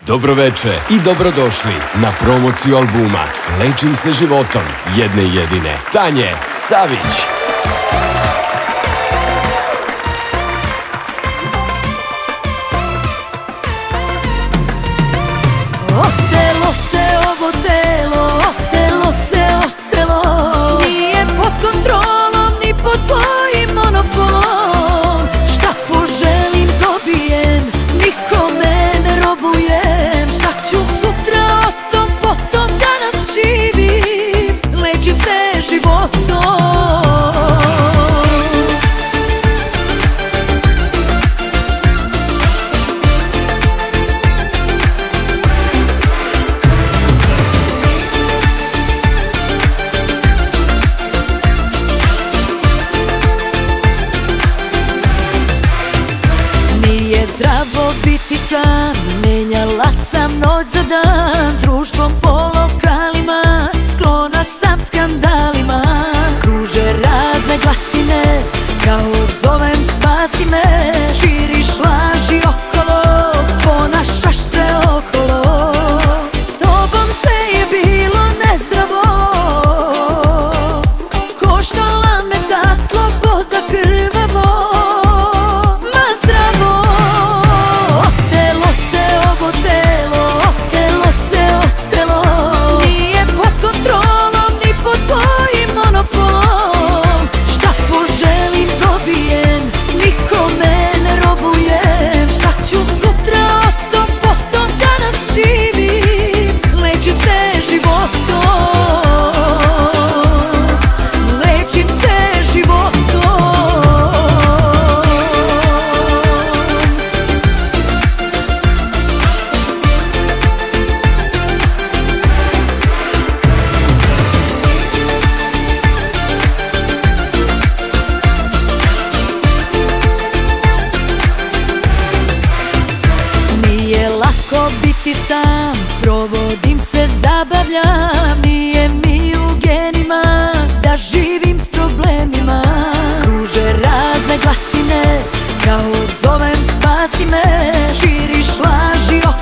Dobroveče i dobrodošli na promociju albuma Lečim se životom jedne jedine Tanje Savić. Otelo se ovo telo, otelo se otelo. Nije pod kontrolom ni pod tvojim monopolom. Šta poželim dobijem, nikome ne robujem. Šta ću sutra o tom potom, danas živim. Lečim se životom. Zdravo biti sam, menjala sam noć za dan. S društvom po lokalima, sklona sam skandalima. Kruže razne glasine, kao zovem spasi me. Širiš laži okolo, ponašaš se okolo. S tobom sve je bilo nezdravo, koštala me ta sloboda krvavo. Biti sam, provodim se, zabavljam. Nije mi u genima da živim s problemima. Kruže razne glasine, kao zovem spasi me. Širiš laži